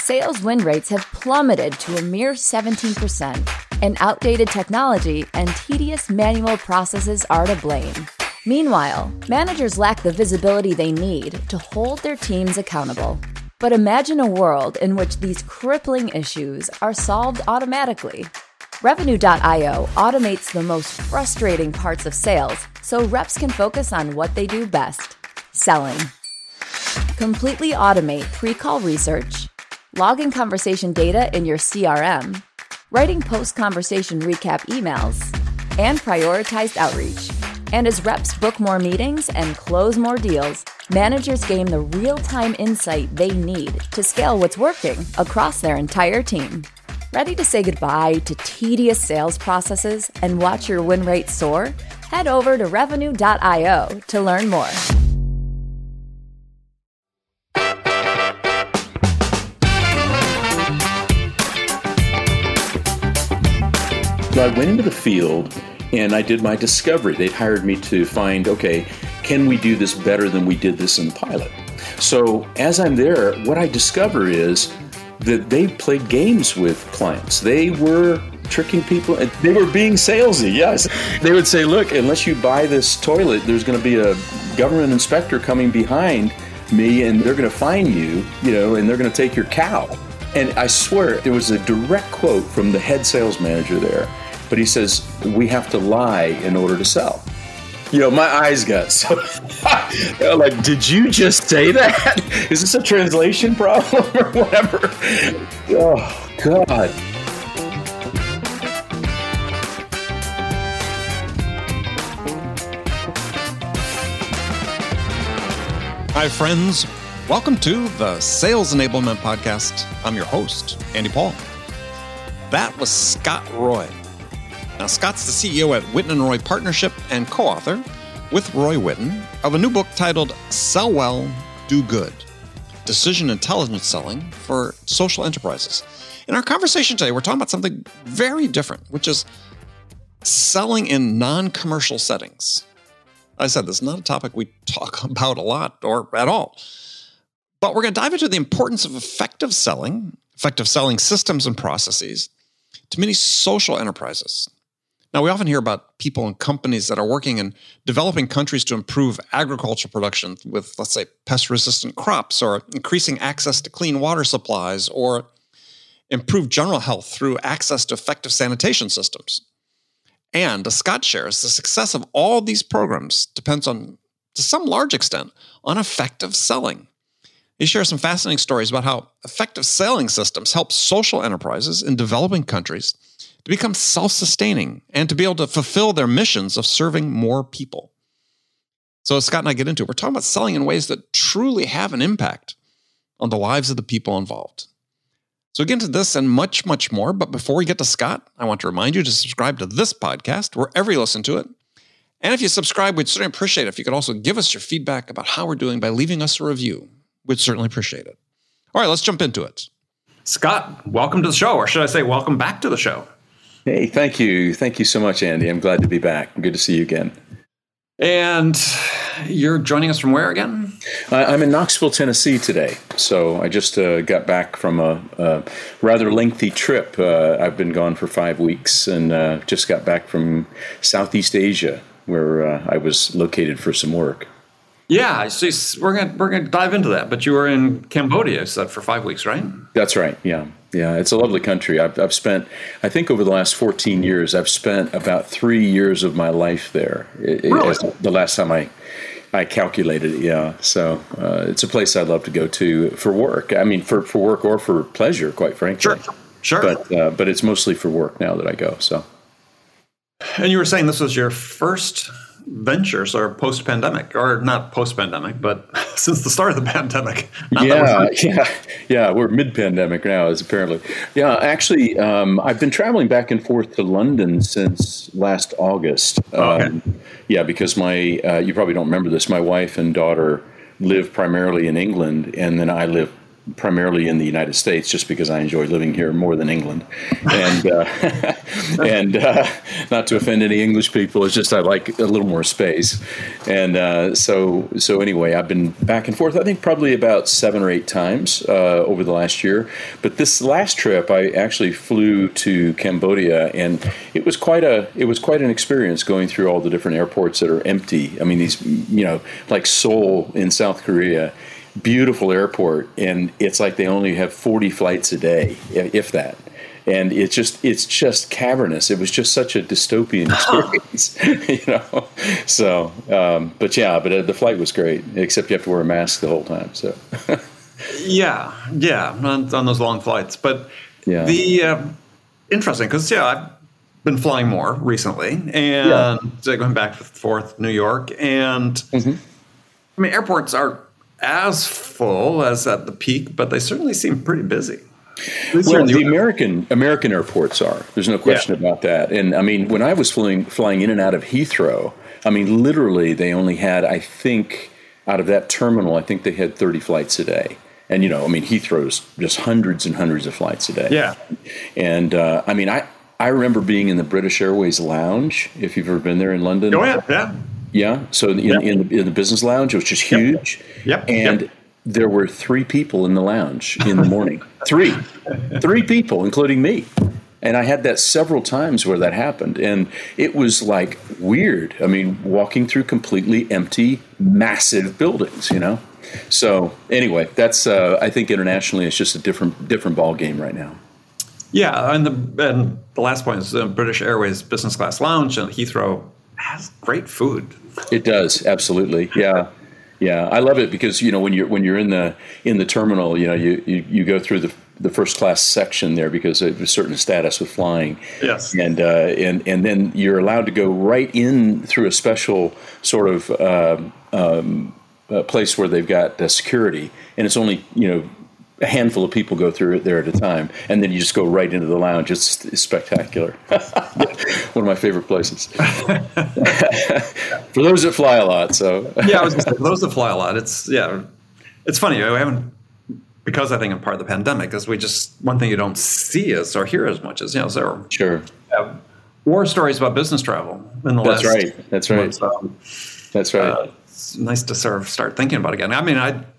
sales win rates have plummeted to a mere 17%, and outdated technology and tedious manual processes are to blame. Meanwhile, managers lack the visibility they need to hold their teams accountable. But imagine a world in which these crippling issues are solved automatically. Revenue.io automates the most frustrating parts of sales so reps can focus on what they do best: selling. Completely automate pre-call research, logging conversation data in your CRM, writing post-conversation recap emails, and prioritized outreach. And as reps book more meetings and close more deals, managers gain the real-time insight they need to scale what's working across their entire team. Ready to say goodbye to tedious sales processes and watch your win rate soar? Head over to Revenue.io to learn more. So I went into the field and I did my discovery. They'd hired me to find, okay, can we do this better than we did this in the pilot? So as I'm there, what I discover is that they played games with clients. They were tricking people, and they were being salesy, yes. They would say, look, unless you buy this toilet, there's going to be a government inspector coming behind me, and they're going to fine you, and they're going to take your cow. And I swear, it was a direct quote from the head sales manager there. But he says, we have to lie in order to sell. My eyes got so like, did you just say that? Is this a translation problem or whatever? Oh, God. Hi, friends. Welcome to the Sales Enablement Podcast. I'm your host, Andy Paul. That was Scott Roy. Now, Scott's the CEO at Witten & Roy Partnership and co-author with Roy Witten of a new book titled Sell Well, Do Good: Decision Intelligence Selling for Social Enterprises. In our conversation today, we're talking about something very different, which is selling in non-commercial settings. I said this is not a topic we talk about a lot or at all, but we're going to dive into the importance of effective selling systems and processes to many social enterprises. Now, we often hear about people and companies that are working in developing countries to improve agriculture production with, let's say, pest-resistant crops, or increasing access to clean water supplies, or improve general health through access to effective sanitation systems. And as Scott shares, the success of all these programs depends on, to some large extent, on effective selling. He shares some fascinating stories about how effective selling systems help social enterprises in developing countries to become self-sustaining and to be able to fulfill their missions of serving more people. So as Scott and I get into it, we're talking about selling in ways that truly have an impact on the lives of the people involved. So we get into this and much, much more. But before we get to Scott, I want to remind you to subscribe to this podcast wherever you listen to it. And if you subscribe, we'd certainly appreciate it if you could also give us your feedback about how we're doing by leaving us a review. We'd certainly appreciate it. All right, let's jump into it. Scott, welcome to the show, or should I say welcome back to the show? Hey, thank you. Thank you so much, Andy. I'm glad to be back. Good to see you again. And you're joining us from where again? I'm in Knoxville, Tennessee today. So I just got back from a rather lengthy trip. I've been gone for 5 weeks and just got back from Southeast Asia, where I was located for some work. Yeah, so we're gonna dive into that. But you were in Cambodia, you said, for 5 weeks, right? That's right. Yeah. It's a lovely country. I've spent, I think over the last 14 years, I've spent about 3 years of my life there. Really? The last time I calculated it. Yeah. So it's a place I'd love to go to for work. I mean, for work or for pleasure, quite frankly. Sure. But it's mostly for work now that I go. So. And you were saying this was your first venture, sort of post-pandemic, or not post-pandemic, but since the start of the pandemic. Yeah. We're mid-pandemic now, as apparently. Yeah, actually, I've been traveling back and forth to London since last August. Okay. Because you probably don't remember this, my wife and daughter live primarily in England, and then I live primarily in the United States, just because I enjoy living here more than England. And and not to offend any English people, it's just I like a little more space. And so anyway, I've been back and forth. I think probably about 7 or 8 times over the last year. But this last trip, I actually flew to Cambodia, and it was quite an experience going through all the different airports that are empty. I mean, these, like Seoul in South Korea. Beautiful airport, and it's like they only have 40 flights a day, if that. And it's just cavernous. It was just such a dystopian experience, So, but the flight was great, except you have to wear a mask the whole time. So, yeah, on those long flights. But the interesting, because I've been flying more recently, and going back and forth New York, and I mean, airports are as full as at the peak, but they certainly seem pretty busy. Well, the American airports are. There's no question about that. And I mean, when I was flying in and out of Heathrow, I mean, literally, they only had, I think, out of that terminal, I think they had 30 flights a day. And I mean, Heathrow's just hundreds and hundreds of flights a day. Yeah. And I mean, I remember being in the British Airways lounge. If you've ever been there in London. Oh yeah. Yeah, so in the business lounge, which is huge, and there were 3 people in the lounge in the morning. 3 people, including me, and I had that several times where that happened, and it was like weird. I mean, walking through completely empty, massive buildings, So anyway, that's I think internationally, it's just a different ball game right now. Yeah, and the last point is the British Airways business class lounge and Heathrow has great food. It does, absolutely. Yeah. I love it because when you're in the terminal, you go through the first class section there because of a certain status with flying. Yes. And then you're allowed to go right in through a special sort of place where they've got security, and it's only a handful of people go through it there at a time, and then you just go right into the lounge. It's spectacular. One of my favorite places. For those that fly a lot, so. Yeah, I was going to say, for those that fly a lot, it's funny. We haven't, because I think in part of the pandemic is one thing you don't see or hear as much as, Sure. War stories about business travel in the last. That's right. That's right. It's nice to sort of start thinking about it again. I mean,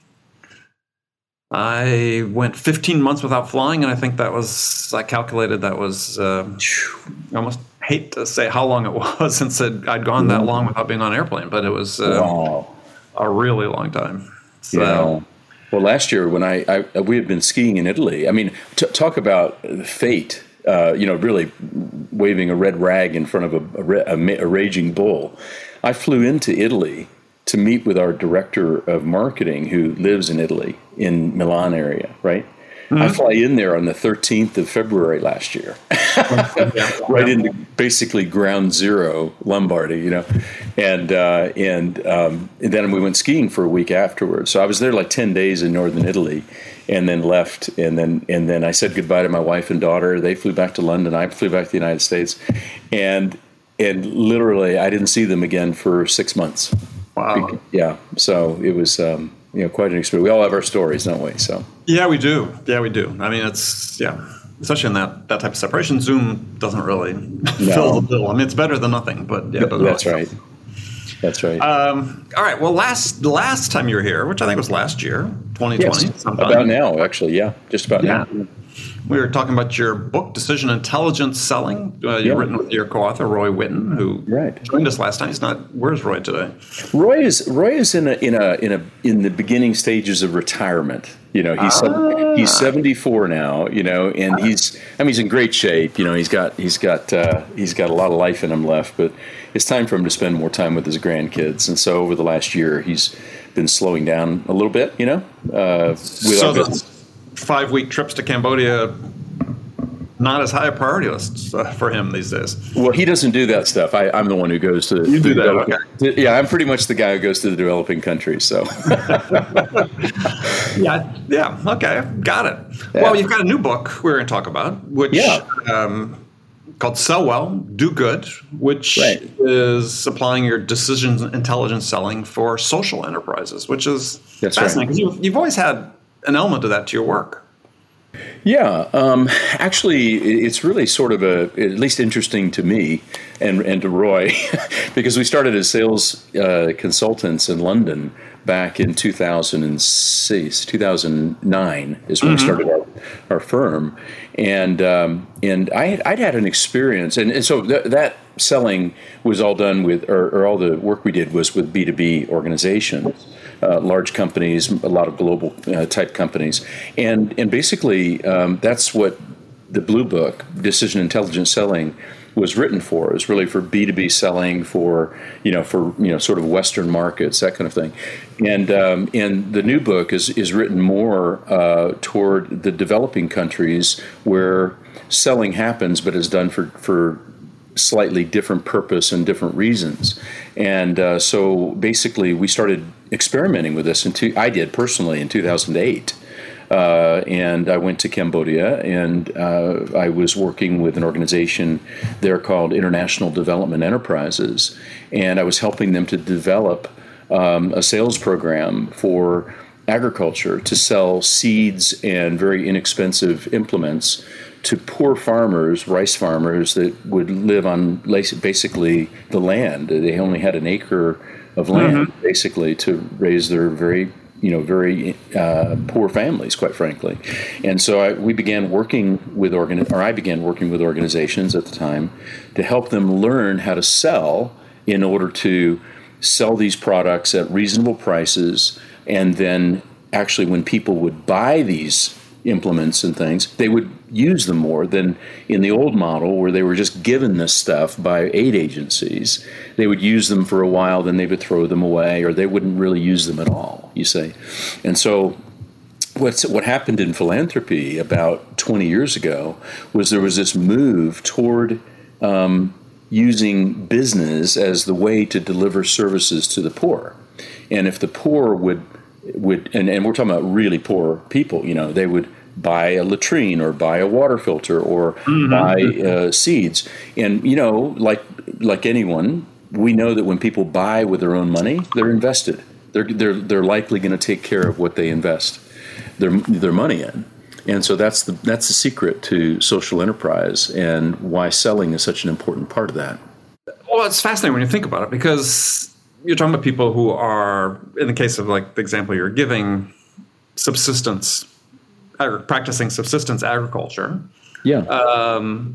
I went 15 months without flying, and I think I calculated that was, I almost hate to say how long it was since I'd gone that long without being on an airplane, but it was a really long time. So. Yeah. Well, last year when we had been skiing in Italy, I mean, talk about fate, really waving a red rag in front of a raging bull. I flew into Italy to meet with our director of marketing who lives in Italy, in Milan area, right? Mm-hmm. I fly in there on the 13th of February last year, right into basically ground zero, Lombardy, and then we went skiing for a week afterwards. So I was there like 10 days in northern Italy, and then left, and then I said goodbye to my wife and daughter. They flew back to London. I flew back to the United States, and literally I didn't see them again for 6 months. Wow. Yeah. So it was, quite an experience. We all have our stories, don't we? So. Yeah, we do. I mean, it's, especially in that type of separation, Zoom doesn't really fill the bill. I mean, it's better than nothing, but yeah. That's right. That's right. All right. Well, last time you were here, which I think was last year, 2020. Yes, about now, actually. Yeah. Just about now. We were talking about your book, Decision Intelligence Selling. You've written with your co-author, Roy Witten, who joined us last time. He's not. Where's Roy today? Roy is in the beginning stages of retirement. He's 74 now. And he's in great shape. He's got a lot of life in him left, but it's time for him to spend more time with his grandkids. And so over the last year, he's been slowing down a little bit. So 5-week trips to Cambodia, not as high a priority list for him these days. Well, he doesn't do that stuff. I'm the one who goes to. You do that, okay? Yeah, I'm pretty much the guy who goes to the developing countries. So. Yeah. Okay, got it. Yeah. Well, you've got a new book we're going to talk about, which called Sell Well, Do Good, which is applying your decision intelligence selling for social enterprises, which is fascinating because you've always had an element of that to your work. Yeah, actually, it's really sort of at least interesting to me and to Roy, because we started as sales consultants in London back in 2009 is when we started our firm, and I'd had an experience, and so that selling was all done with, or all the work we did was with B2B organizations. Large companies, a lot of global type companies, and basically that's what the Blue Book, Decision Intelligence Selling, was written for. It was really for B2B selling, for sort of Western markets, that kind of thing. And the new book is written more toward the developing countries where selling happens, but is done for slightly different purpose and different reasons. And so basically we started experimenting with this I did personally in 2008. And I went to Cambodia, and I was working with an organization there called International Development Enterprises, and I was helping them to develop a sales program for agriculture to sell seeds and very inexpensive implements to poor farmers, rice farmers that would live on basically the land. They only had an acre of land, basically, to raise their very poor families, quite frankly. And so I began working with organizations at the time to help them learn how to sell in order to sell these products at reasonable prices. And then actually when people would buy these implements and things, they would use them more than in the old model where they were just given this stuff by aid agencies. They would use them for a while, then they would throw them away, or they wouldn't really use them at all, you say. And so what happened in philanthropy about 20 years ago was there was this move toward using business as the way to deliver services to the poor. And if the poor would and we're talking about really poor people, they would buy a latrine or buy a water filter or buy seeds. And, like anyone, we know that when people buy with their own money, they're invested. They're likely going to take care of what they invest their money in. And so that's the secret to social enterprise and why selling is such an important part of that. Well, it's fascinating when you think about it, because you're talking about people who are, in the case of like the example you're giving, practicing subsistence agriculture. Yeah. And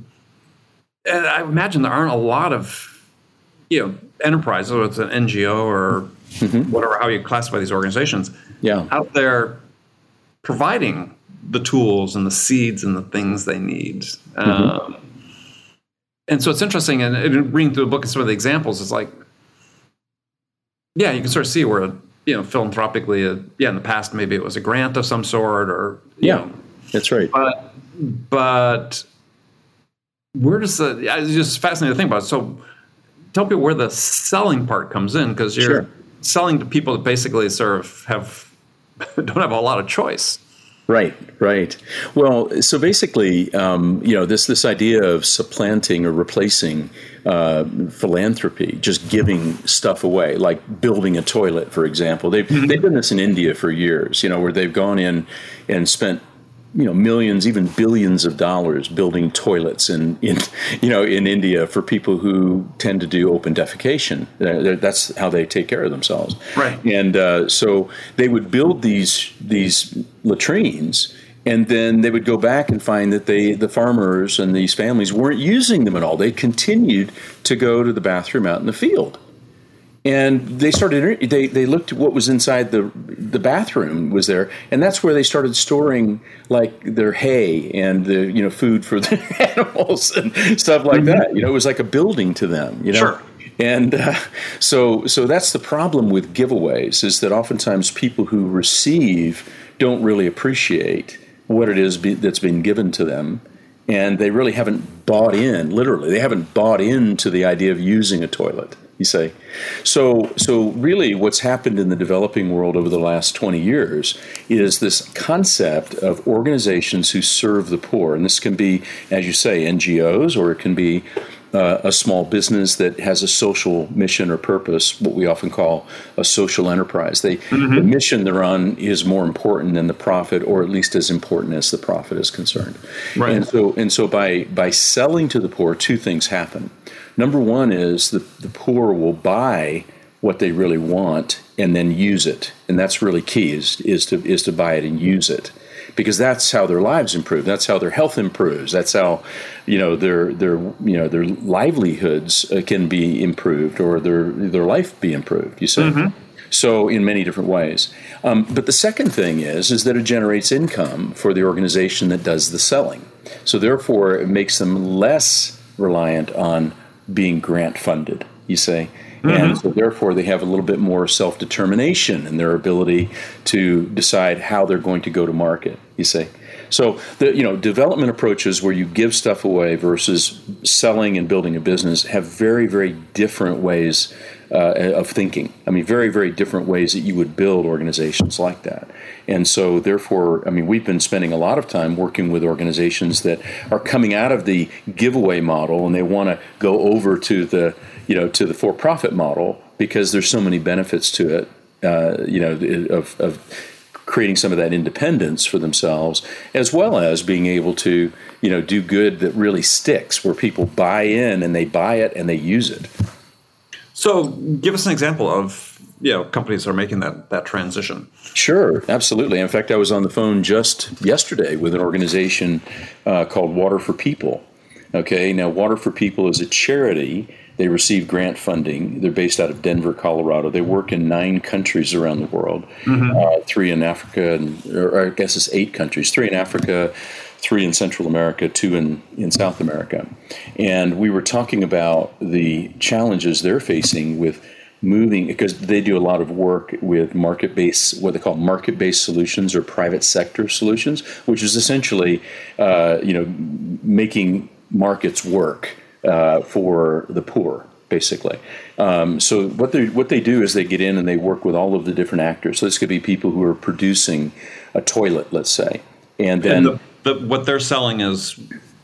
I imagine there aren't a lot of, enterprises, whether it's an NGO or whatever, how you classify these organizations, out there providing the tools and the seeds and the things they need. And so it's interesting, and reading through the book and some of the examples, it's like, you can sort of see where, philanthropically, in the past, maybe it was a grant of some sort or, that's right. But where does it's just fascinating to think about it. So tell people where the selling part comes in, because you're selling to people that basically sort of don't have a lot of choice. Right. Well, so basically, this idea of supplanting or replacing philanthropy, just giving stuff away, like building a toilet, for example. They've done this in India for years, where they've gone in and spent millions, even billions of dollars building toilets in India for people who tend to do open defecation. That's how they take care of themselves. Right. And so they would build these latrines, and then they would go back and find that the farmers and these families weren't using them at all. They continued to go to the bathroom out in the field. And they started. They looked at what was inside the bathroom was there, and that's where they started storing like their hay and the food for the animals and stuff like that. It was like a building to them. Sure. And so that's the problem with giveaways, is that oftentimes people who receive don't really appreciate what it is that's been given to them, and they really haven't bought in. Literally, they haven't bought into the idea of using a toilet. You say. So really what's happened in the developing world over the last 20 years is this concept of organizations who serve the poor. And this can be, as you say, NGOs, or it can be a small business that has a social mission or purpose, what we often call a social enterprise. The mission they're on is more important than the profit, or at least as important as the profit is concerned. Right. And so by selling to the poor, two things happen. Number one is the poor will buy what they really want and then use it, and that's really key is to buy it and use it, because that's how their lives improve. That's how their health improves. That's how their livelihoods can be improved, or their life be improved. You say. So in many different ways. But the second thing is that it generates income for the organization that does the selling. So therefore, it makes them less reliant on being grant funded. You say. And so therefore they have a little bit more self-determination in their ability to decide how they're going to go to market, you say. So the development approaches where you give stuff away versus selling and building a business have very, very different ways of thinking. I mean, very, very different ways that you would build organizations like that. And so therefore, I mean, we've been spending a lot of time working with organizations that are coming out of the giveaway model, and they want to go over to the for-profit model, because there's so many benefits to it, of creating some of that independence for themselves, as well as being able to, do good that really sticks, where people buy in and they buy it and they use it. So give us an example of, companies that are making that transition. Sure, absolutely. In fact, I was on the phone just yesterday with an organization called Water for People. Okay, now Water for People is a charity. They receive grant funding. They're based out of Denver, Colorado. They work in 9 countries around the world, 3 in Africa, or I guess it's 8 countries, 3 in Africa, 3 in Central America, 2 in South America. And we were talking about the challenges they're facing with moving, because they do a lot of work with market-based, what they call market-based solutions or private sector solutions, which is essentially, making markets work for the poor, basically. So what they do is they get in and they work with all of the different actors. So this could be people who are producing a toilet, let's say, and then what they're selling is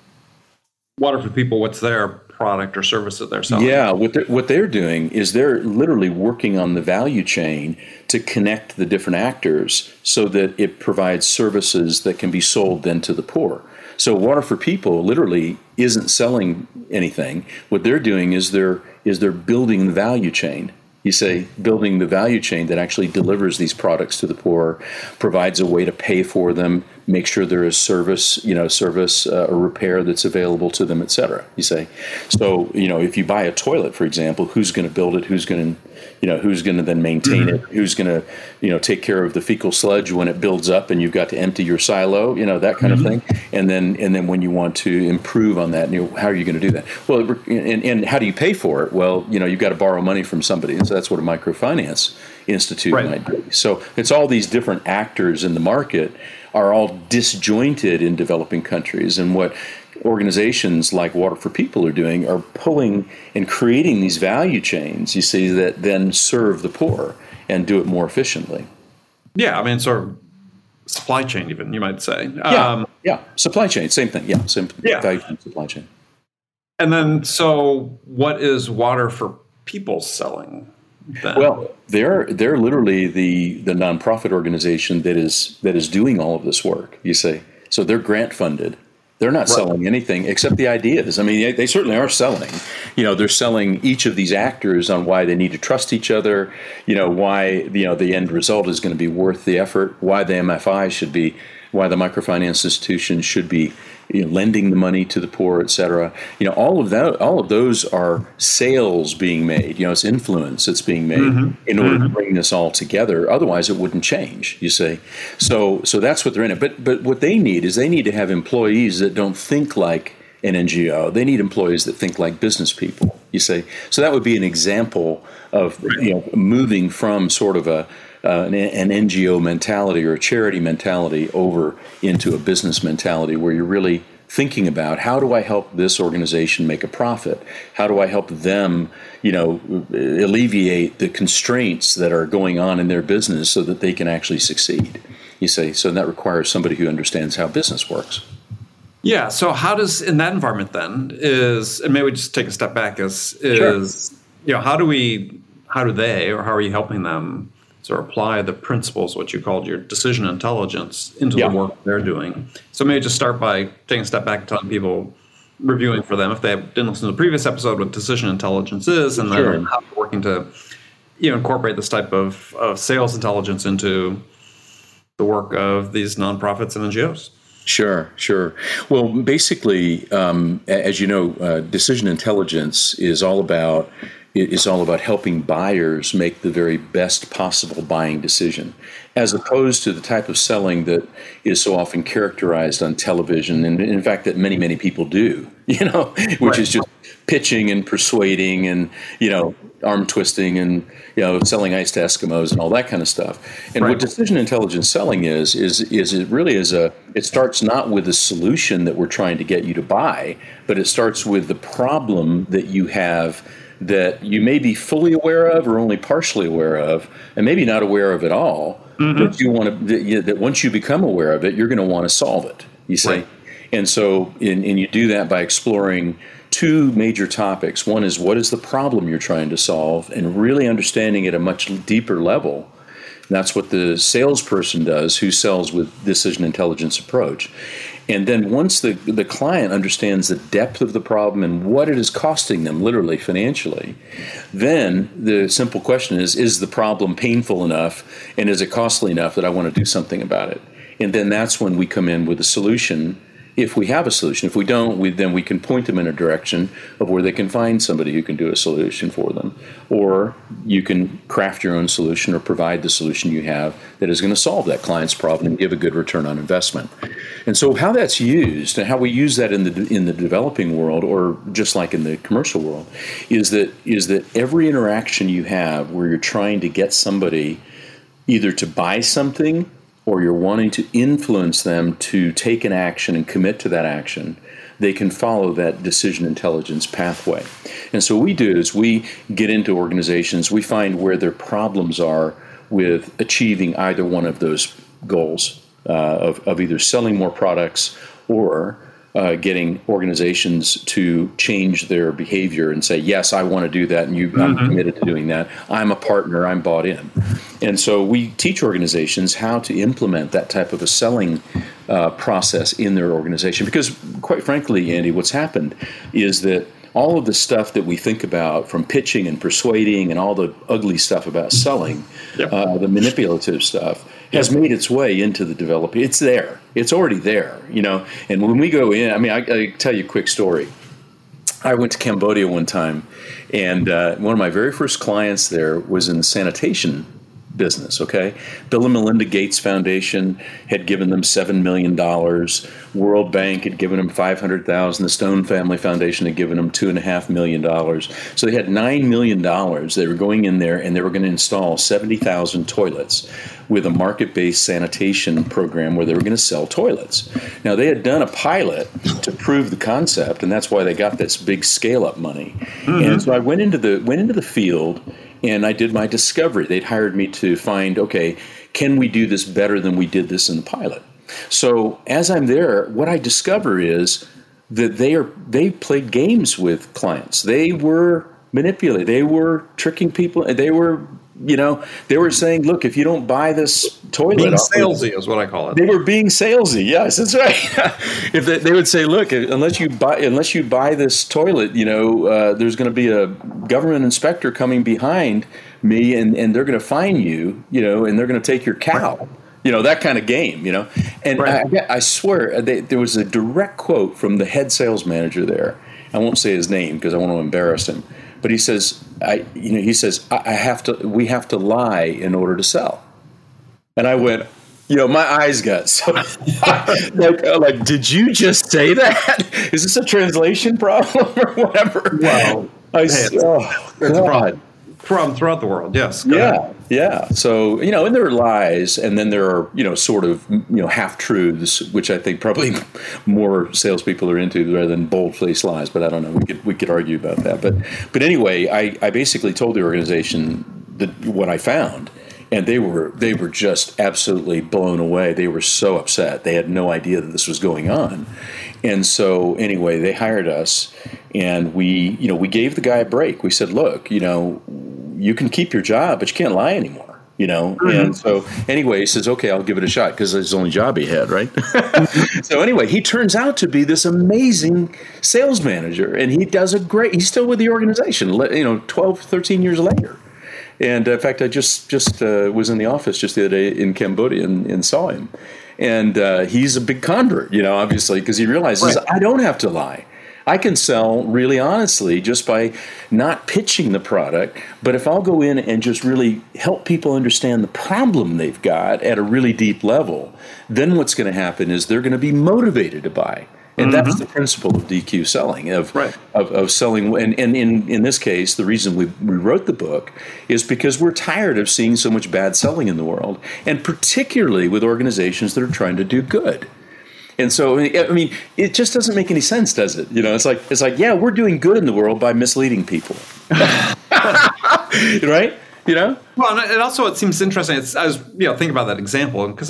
Water for People. What's their product or service that they're selling? Yeah, what they're doing is they're literally working on the value chain to connect the different actors so that it provides services that can be sold then to the poor. So Water for People literally isn't selling anything. What they're doing is they're building the value chain. You say building the value chain that actually delivers these products to the poor, provides a way to pay for them, make sure there is service or repair that's available to them, et cetera. You say, so if you buy a toilet, for example, who's going to build it? Who's going to then maintain it? Who's going to take care of the fecal sludge when it builds up and you've got to empty your silo? That kind of thing. And then when you want to improve on that, how are you going to do that? Well, and how do you pay for it? Well, you've got to borrow money from somebody. So that's what a microfinance institute might be. So it's all these different actors in the market are all disjointed in developing countries. And what organizations like Water for People are doing are pulling and creating these value chains, you see, that then serve the poor and do it more efficiently. Yeah, I mean, sort of supply chain even, you might say. Supply chain, same thing. Yeah, same value chain, supply chain. And then, so what is Water for People selling then? Well, they're literally the nonprofit organization that is doing all of this work, you say. So they're grant funded. They're not selling anything except the ideas. I mean, they certainly are selling. They're selling each of these actors on why they need to trust each other, why the end result is going to be worth the effort, why the MFI why the microfinance institution should be lending the money to the poor, et cetera. All of those are sales being made. It's influence that's being made in order to bring this all together. Otherwise, it wouldn't change. You say, so that's what they're in it. But what they need is they need to have employees that don't think like an NGO. They need employees that think like business people. You say, so that would be an example of moving from sort of an NGO mentality or a charity mentality over into a business mentality where you're really thinking about how do I help this organization make a profit? How do I help them, alleviate the constraints that are going on in their business so that they can actually succeed? You say, so that requires somebody who understands how business works. Yeah. So how does, in that environment then, and maybe we just take a step back, Sure. how do they, or how are you helping them sort of apply the principles, what you called your decision intelligence, into the work they're doing? So maybe just start by taking a step back and telling people, reviewing for them, if they didn't listen to the previous episode, what decision intelligence is, and then how we're working to incorporate this type of sales intelligence into the work of these nonprofits and NGOs. Sure. Well, basically, as you know, decision intelligence is all about helping buyers make the very best possible buying decision, as opposed to the type of selling that is so often characterized on television, and in fact that many people do, which is just pitching and persuading and, arm twisting and, selling ice to Eskimos and all that kind of stuff. And what decision intelligence selling is it really is it starts not with a solution that we're trying to get you to buy, but it starts with the problem that you have that you may be fully aware of or only partially aware of, and maybe not aware of at all, but you want to, that once you become aware of it, you're going to want to solve it, you see? Right. And so, and you do that by exploring two major topics. One is, what is the problem you're trying to solve, and really understanding at a much deeper level. And that's what the salesperson does, who sells with decision intelligence approach. And then once the client understands the depth of the problem and what it is costing them, literally financially, then the simple question is the problem painful enough, and is it costly enough that I want to do something about it? And then that's when we come in with a solution. If we have a solution. If we don't, then we can point them in a direction of where they can find somebody who can do a solution for them. Or you can craft your own solution or provide the solution you have that is going to solve that client's problem and give a good return on investment. And so how that's used, and how we use that in the developing world, or just like in the commercial world, is that every interaction you have where you're trying to get somebody either to buy something, or you're wanting to influence them to take an action and commit to that action, they can follow that decision intelligence pathway. And so what we do is we get into organizations, we find where their problems are with achieving either one of those goals, of either selling more products or getting organizations to change their behavior and say, yes, I want to do that, and I'm committed to doing that. I'm a partner, I'm bought in. And so we teach organizations how to implement that type of a selling process in their organization. Because quite frankly, Andy, what's happened is that all of the stuff that we think about, from pitching and persuading and all the ugly stuff about selling, the manipulative stuff, has made its way into the developer. It's there. It's already there, And when we go in, I tell you a quick story. I went to Cambodia one time, and one of my very first clients there was in the sanitation business, okay? Bill and Melinda Gates Foundation had given them $7 million. World Bank had given them $500,000. The Stone Family Foundation had given them $2.5 million. So they had $9 million. They were going in there, and they were going to install 70,000 toilets with a market-based sanitation program where they were going to sell toilets. Now, they had done a pilot to prove the concept, and that's why they got this big scale-up money. And so I went into the field, and I did my discovery. They'd hired me to find, okay, can we do this better than we did this in the pilot? So as I'm there, what I discover is that they played games with clients. They were manipulating. They were tricking people. They were saying, look, if you don't buy this toilet, being salesy is what I call it. They were being salesy. Yes, that's right. If they would say, look, unless you buy this toilet, there's going to be a government inspector coming behind me, and they're going to fine you, and they're going to take your cow. That kind of game, And I swear, there was a direct quote from the head sales manager there. I won't say his name because I want to embarrass him. But he says, we have to lie in order to sell. And I went, my eyes got so like, did you just say that? Is this a translation problem or whatever? Well, it's a problem throughout the world. Yes. Yeah. So, and there are lies, and then there are, sort of, half truths, which I think probably more salespeople are into rather than bold-faced lies. But I don't know. We could argue about that. But anyway, I basically told the organization that what I found And they were just absolutely blown away. They were so upset. They had no idea that this was going on. And so anyway, they hired us, and we gave the guy a break. We said, look, you can keep your job, but you can't lie anymore. And so anyway, he says, okay, I'll give it a shot, because it's the only job he had, right? So anyway, he turns out to be this amazing sales manager, and he does he's still with the organization, 12, 13 years later. And in fact, I just was in the office just the other day in Cambodia and saw him. And he's a big convert, obviously, because he realizes I don't have to lie. I can sell really honestly just by not pitching the product. But if I'll go in and just really help people understand the problem they've got at a really deep level, then what's going to happen is they're going to be motivated to buy. And that's the principle of DQ selling, of selling. And in this case, the reason we wrote the book is because we're tired of seeing so much bad selling in the world, and particularly with organizations that are trying to do good. And so, I mean, it just doesn't make any sense, does it? It's like, yeah, we're doing good in the world by misleading people, right? Well, and also it seems interesting. I was thinking about that example, because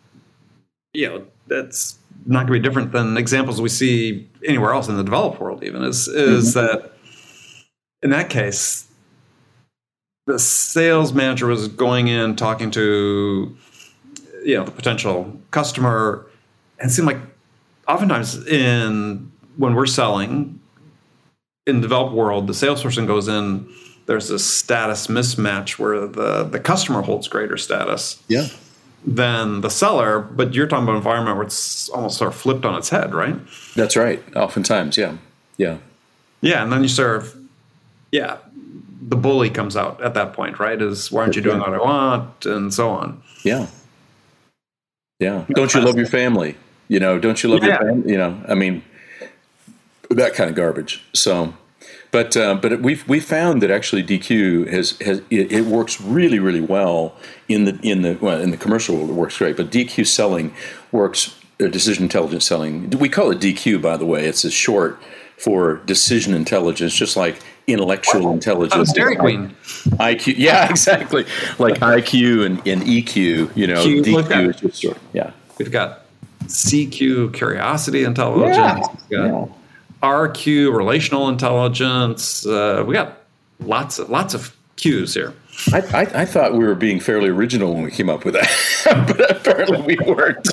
that's not going to be different than examples we see anywhere else in the developed world. Even is that in that case, the sales manager was going in talking to the potential customer. And it seemed like oftentimes when we're selling in the developed world, the salesperson goes in, there's this status mismatch where the customer holds greater status than the seller. But you're talking about an environment where it's almost sort of flipped on its head, right? That's right. Oftentimes, yeah. Yeah, and then you the bully comes out at that point, right? Why aren't you doing what I want? And so on. Yeah. Yeah. Don't you love your family? Don't you love your family? I mean, that kind of garbage. So, but we found that actually DQ it works really, really well in the commercial world. It works great, but DQ selling works. Decision intelligence selling. We call it DQ, by the way. It's a short for decision intelligence, just like intellectual intelligence. Dairy Queen. IQ. Yeah, exactly. Like IQ and EQ. DQ is just short. Yeah. We've got CQ, curiosity intelligence. We've got RQ, relational intelligence. We got lots of Qs here. I thought we were being fairly original when we came up with that, but apparently we weren't.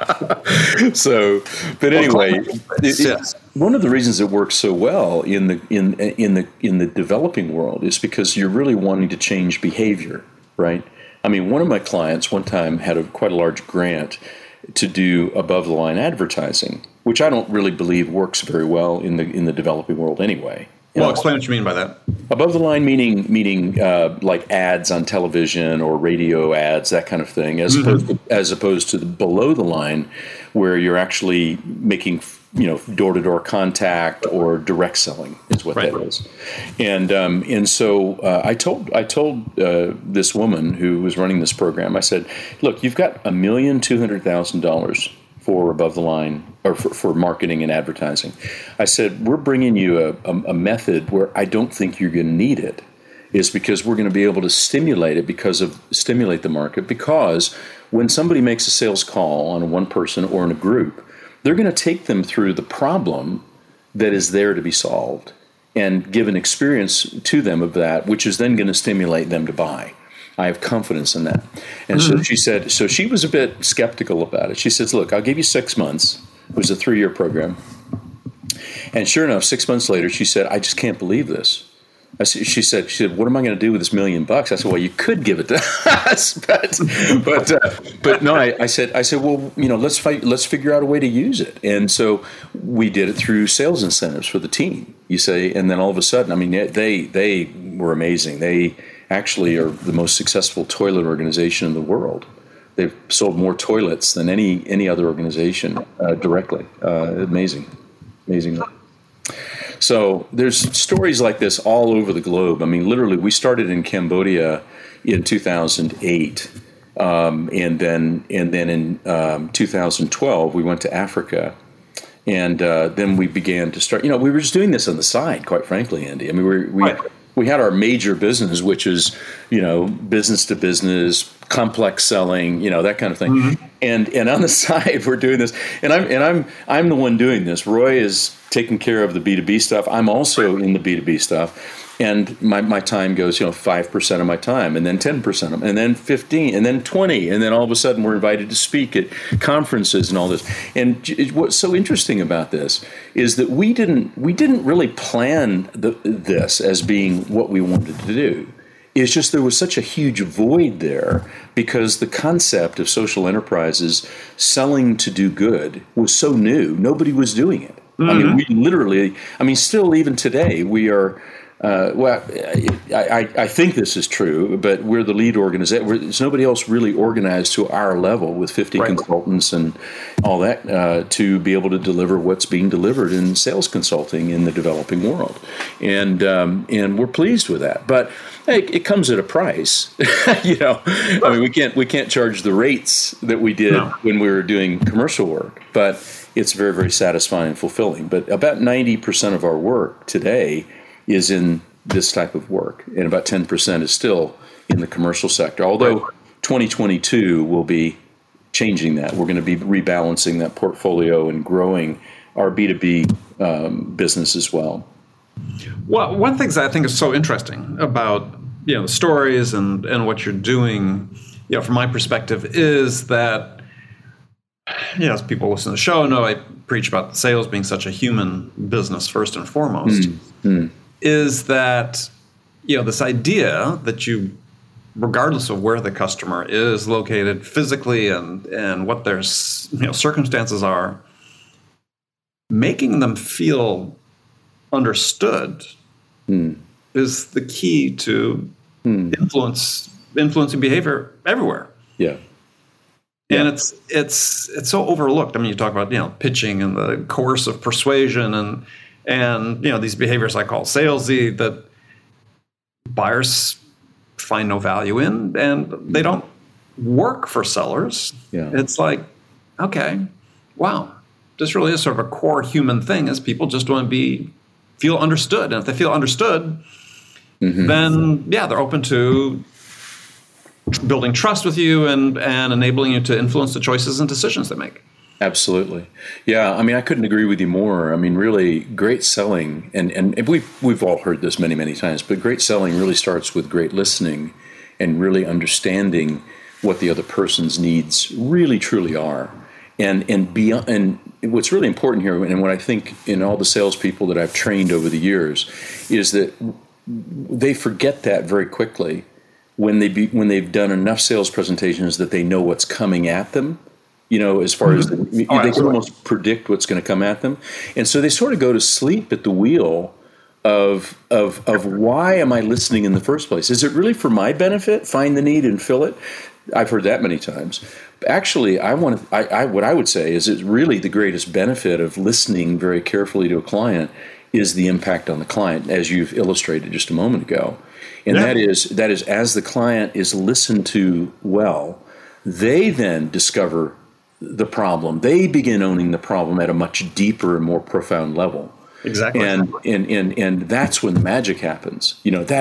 But anyway, one of the reasons it works so well in the developing world is because you're really wanting to change behavior, right? I mean, one of my clients one time had quite a large grant to do above the line advertising, which I don't really believe works very well in the developing world anyway. Well, explain what you mean by that. Above the line meaning like ads on television or radio ads, that kind of thing, as opposed to the below the line, where you're actually making door-to-door contact or direct selling is what that is. And so I told this woman who was running this program, I said, look, you've got $1,200,000 for above the line or for marketing and advertising. I said, we're bringing you a method where I don't think you're going to need it, is because we're going to be able to stimulate the market, because when somebody makes a sales call on one person or in a group, they're going to take them through the problem that is there to be solved and give an experience to them of that, which is then going to stimulate them to buy. I have confidence in that. And so she said, so she was a bit skeptical about it. She says, look, I'll give you 6 months. It was a 3-year program. And sure enough, 6 months later, she said, I just can't believe this. She said, what am I going to do with this $1 million? I said, well, you could give it to us, but no. I said, well, let's figure out a way to use it. And so we did it through sales incentives for the team. You say, and then all of a sudden, I mean, they were amazing. They actually are the most successful toilet organization in the world. They've sold more toilets than any other organization directly. Amazing. So there's stories like this all over the globe. I mean, literally, we started in Cambodia in 2008, and then in 2012 we went to Africa, and then we began to start. We were just doing this on the side, quite frankly, Andy. I mean, we had our major business, which is, business to business, complex selling, that kind of thing. Mm-hmm. And on the side, we're doing this, and I'm the one doing this. Roy is taking care of the B2B stuff. I'm also in the B2B stuff. And my time goes, 5% of my time, and then 10% of, and then 15, and then 20, and then all of a sudden we're invited to speak at conferences and all this. And what's so interesting about this is that we didn't really plan this as being what we wanted to do. It's just there was such a huge void there because the concept of social enterprises selling to do good was so new. Nobody was doing it. Mm-hmm. I mean, we literally, still even today, we are. I think this is true, but we're the lead organization. There's nobody else really organized to our level with 50 consultants and all that to be able to deliver what's being delivered in sales consulting in the developing world, and we're pleased with that. But it comes at a price, we can't charge the rates that we did when we were doing commercial work, but it's very, very satisfying and fulfilling. But about 90% of our work today is in this type of work, and about 10% is still in the commercial sector. Although 2022 will be changing that. We're going to be rebalancing that portfolio and growing our B2B business as well. Well, one of the things that I think is so interesting about stories and what you're doing, from my perspective, is that as people listen to the show know, I preach about sales being such a human business first and foremost. Is that, this idea that you, regardless of where the customer is located physically and what their, circumstances are, making them feel understood is the key to influencing behavior everywhere. Yeah. And it's so overlooked. You talk about, pitching and the coercive persuasion and these behaviors I call salesy that buyers find no value in, and they don't work for sellers. Yeah. It's like, okay, wow, this really is sort of a core human thing, is people just want to feel understood. And if they feel understood, then they're open to building trust with you and enabling you to influence the choices and decisions they make. Absolutely. Yeah, I couldn't agree with you more. Really great selling, and we've all heard this many, many times, but great selling really starts with great listening and really understanding what the other person's needs really, truly are. And beyond, and what's really important here, and what I think in all the salespeople that I've trained over the years, is that they forget that very quickly when they've done enough sales presentations that they know what's coming at them. As far as they can almost predict what's going to come at them. And so they sort of go to sleep at the wheel of why am I listening in the first place? Is it really for my benefit? Find the need and fill it? I've heard that many times. Actually, what I would say is it's really the greatest benefit of listening very carefully to a client is the impact on the client, as you've illustrated just a moment ago. And that is as the client is listened to well, they then discover the problem. They begin owning the problem at a much deeper and more profound level. Exactly. And that's when the magic happens.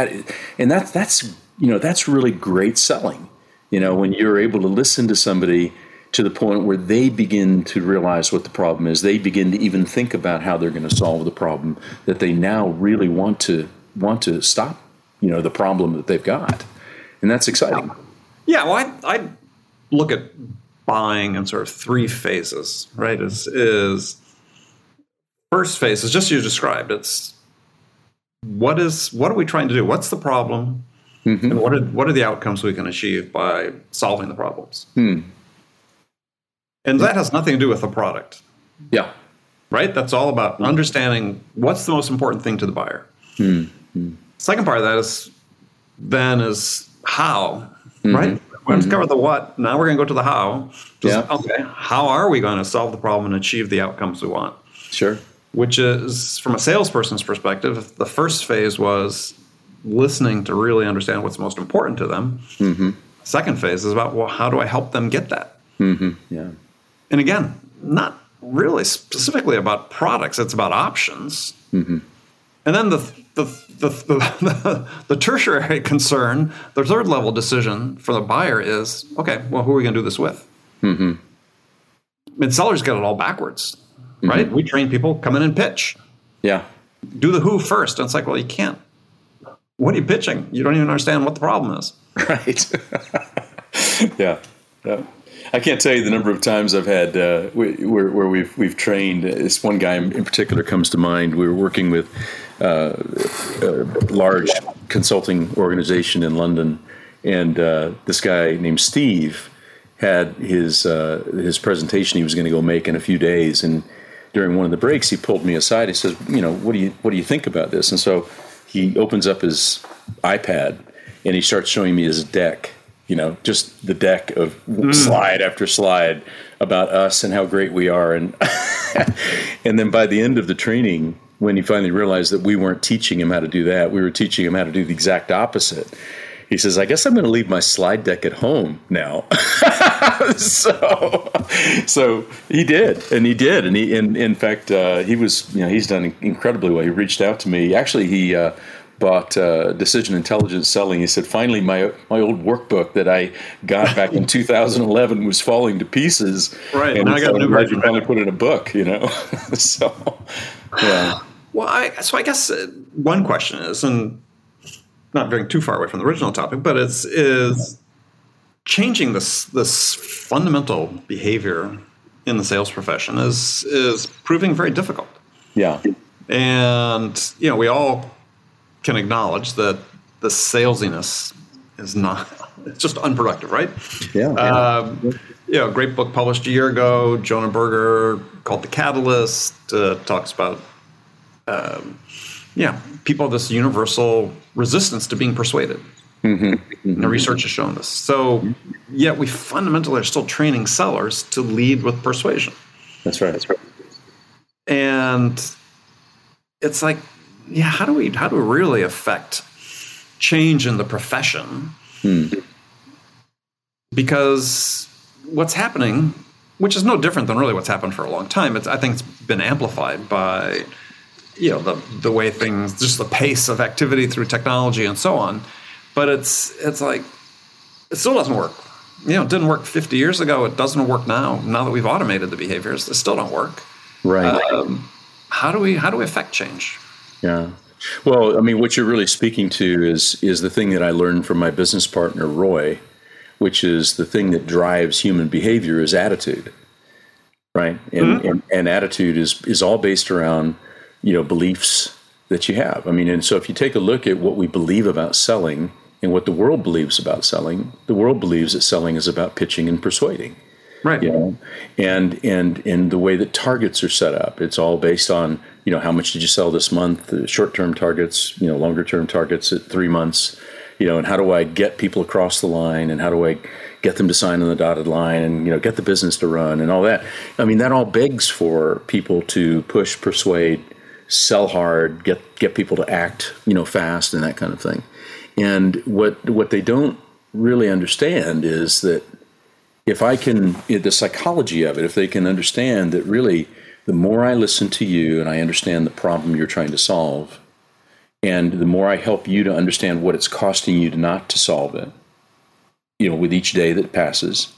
That's really great selling. When you're able to listen to somebody to the point where they begin to realize what the problem is, they begin to even think about how they're going to solve the problem that they now really want to stop, the problem that they've got. And that's exciting. Yeah, well, I look at buying in sort of three phases, right? Is first phase is just as you described. It's what are we trying to do? What's the problem? And what are the outcomes we can achieve by solving the problems? And that has nothing to do with the product. Yeah. Right? That's all about understanding what's the most important thing to the buyer. Second part of that is how, right? We've covered the what. Now we're going to go to the how. Okay, how are we going to solve the problem and achieve the outcomes we want? Sure. Which is, from a salesperson's perspective, the first phase was listening to really understand what's most important to them. Second phase is about, well, how do I help them get that? Yeah. And again, not really specifically about products. It's about options. And then the the tertiary concern, the third level decision for the buyer is, okay, well, who are we going to do this with? Mm-hmm. I mean, sellers get it all backwards, right? We train people, come in and pitch. Yeah. Do the who first. And it's like, well, you can't. What are you pitching? You don't even understand what the problem is. Right. Yeah. I can't tell you the number of times I've had where we've trained. This one guy in particular comes to mind. We were working with a large consulting organization in London, and this guy named Steve had his presentation he was going to go make in a few days. And during one of the breaks, he pulled me aside. He says, what do you think about this? And so he opens up his iPad and he starts showing me his deck. Just the deck of slide after slide about us and how great we are. And and then by the end of the training, when he finally realized that we weren't teaching him how to do that, we were teaching him how to do the exact opposite. He says, I guess I'm going to leave my slide deck at home now. So he did. And in fact, he's done incredibly well. He reached out to me. Actually, he bought Decision Intelligence Selling. He said, finally, my old workbook that I got back in 2011 was falling to pieces. Right. And now I got a new version. Finally put it in a book, So, yeah. Well, I guess one question is, and not veering too far away from the original topic, but is changing this fundamental behavior in the sales profession is proving very difficult. Yeah. And, we all can acknowledge that the salesiness is not, it's just unproductive, right? Yeah. A great book published a year ago, Jonah Berger, called The Catalyst, talks about, people have this universal resistance to being persuaded. Mm-hmm. Mm-hmm. The research has shown this. So, yet we fundamentally are still training sellers to lead with persuasion. That's right. And it's like, how do we really affect change in the profession? Because what's happening, which is no different than really what's happened for a long time, I think it's been amplified by the way things, just the pace of activity through technology and so on. But it's like, it still doesn't work. It didn't work 50 years ago. It doesn't work now. Now that we've automated the behaviors, they still don't work. Right. How do we affect change? Yeah. Well, I mean, what you're really speaking to is the thing that I learned from my business partner, Roy, which is the thing that drives human behavior is attitude, right? And attitude is all based around, beliefs that you have. I mean, and so if you take a look at what we believe about selling and what the world believes about selling, the world believes that selling is about pitching and persuading. Right. And the way that targets are set up, it's all based on, how much did you sell this month, the short-term targets, longer-term targets at 3 months, and how do I get people across the line and how do I get them to sign on the dotted line and, get the business to run and all that. I mean, that all begs for people to push, persuade, sell hard, get people to act, fast and that kind of thing. And what they don't really understand is that if I can, the psychology of it, if they can understand that really the more I listen to you and I understand the problem you're trying to solve, and the more I help you to understand what it's costing you to not to solve it, with each day that passes,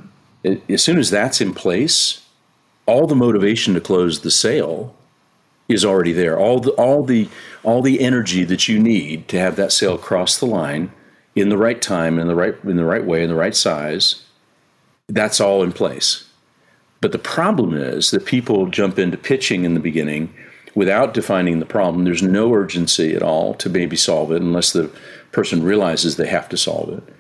as soon as that's in place, all the motivation to close the sale is already there. All the energy that you need to have that sale cross the line in the right time, in the right way, in the right size, that's all in place. But the problem is that people jump into pitching in the beginning without defining the problem. There's no urgency at all to maybe solve it unless the person realizes they have to solve it.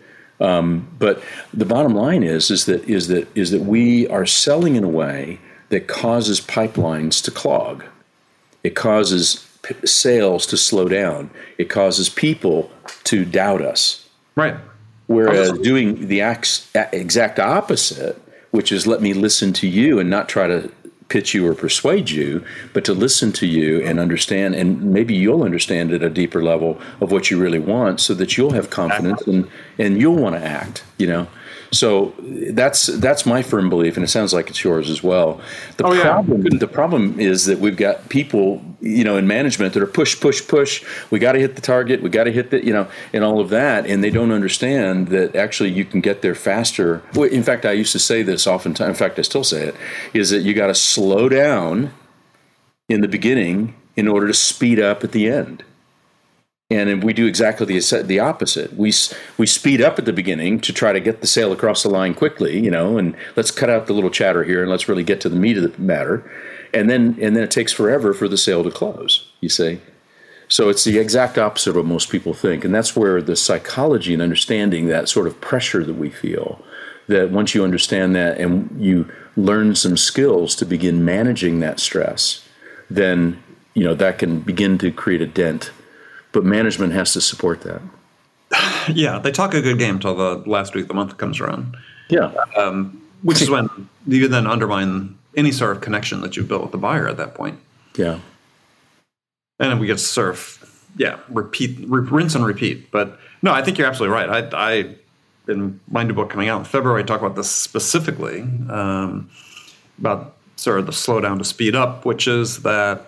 But the bottom line is that we are selling in a way that causes pipelines to clog. It causes sales to slow down. It causes people to doubt us. Right. Whereas doing the exact opposite, which is let me listen to you and not try to pitch you or persuade you, but to listen to you and understand, and maybe you'll understand at a deeper level of what you really want so that you'll have confidence and you'll want to act, So that's my firm belief, and it sounds like it's yours as well. The problem is that we've got people, in management that are push. We got to hit the target. We got to hit the, and all of that, and they don't understand that actually you can get there faster. In fact, I used to say this oftentimes. In fact, I still say it, is that you got to slow down in the beginning in order to speed up at the end. And we do exactly the opposite. We speed up at the beginning to try to get the sale across the line quickly, and let's cut out the little chatter here and let's really get to the meat of the matter. And then it takes forever for the sale to close, you see. So it's the exact opposite of what most people think. And that's where the psychology and understanding that sort of pressure that we feel, that once you understand that and you learn some skills to begin managing that stress, then, that can begin to create a dent. But management has to support that. Yeah, they talk a good game till the last week of the month comes around. Yeah. Which is when you then undermine any sort of connection that you've built with the buyer at that point. Yeah. And then we get to sort of, rinse and repeat. But no, I think you're absolutely right. I in my new book coming out in February, I talk about this specifically, about sort of the slow down to speed up, which is that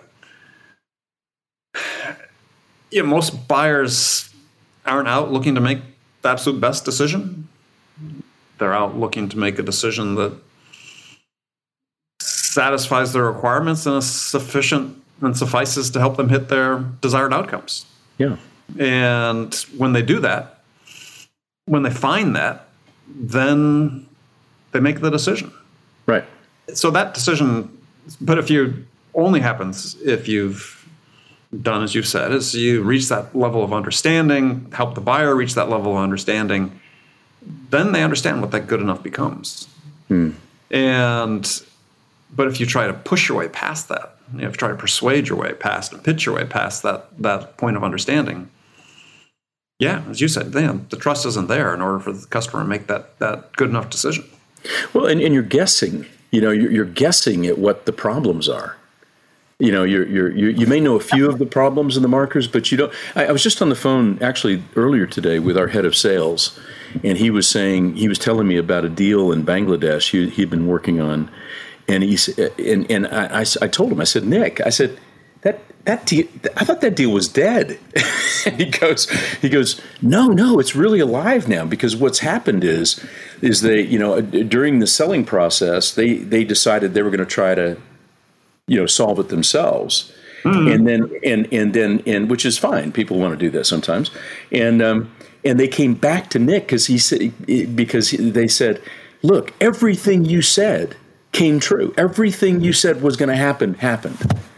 most buyers aren't out looking to make the absolute best decision. They're out looking to make a decision that satisfies their requirements and is sufficient and suffices to help them hit their desired outcomes. Yeah. And when they do that, when they find that, then they make the decision. Right. So that decision, but if you only happens if you've done, as you've said, is you reach that level of understanding, help the buyer reach that level of understanding, then they understand what that good enough becomes. But if you try to push your way past that, if you try to persuade your way past and pitch your way past that point of understanding, as you said, the trust isn't there in order for the customer to make that good enough decision. Well, and you're guessing, you're guessing at what the problems are. You may know a few of the problems and the markers, but you don't. I was just on the phone actually earlier today with our head of sales, and he was telling me about a deal in Bangladesh he'd been working on, and I told him, I said, Nick, that deal, I thought that deal was dead. And he goes, no, it's really alive now, because what's happened is they, during the selling process, they decided they were going to try to solve it themselves. And then which is fine. People want to do that sometimes. And they came back to Nick because they said, look, everything you said came true. Everything you said was going to happen happened.